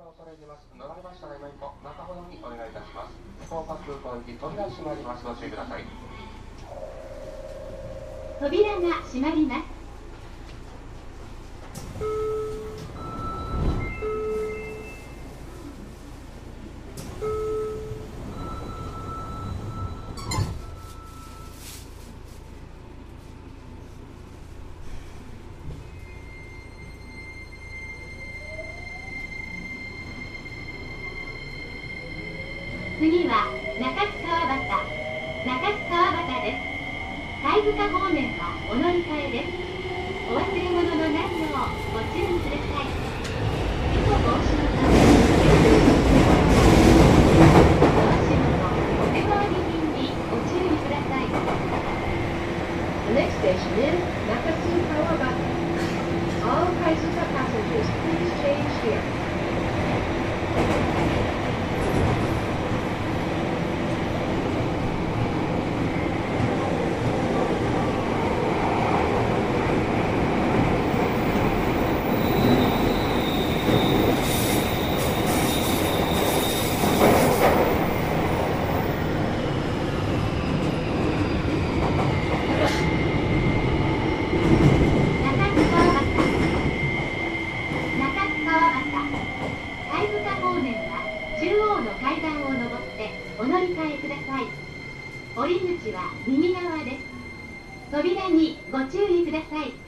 恐れ入ります。乗られましたら今一歩中ほどにお願いいたします。福岡空港行き扉閉まります。ご注意ください。 扉が閉まります。次は中津川端です。貝塚方面はお乗り換えです。お忘れ物のないようご注意ください。事故防止のためお足元、お手回り品にご注意ください。 The next station is Nakasu Kawabata. All Kaizuka passengers, please change here. お乗り換えください。降り口は右側です。扉にご注意ください。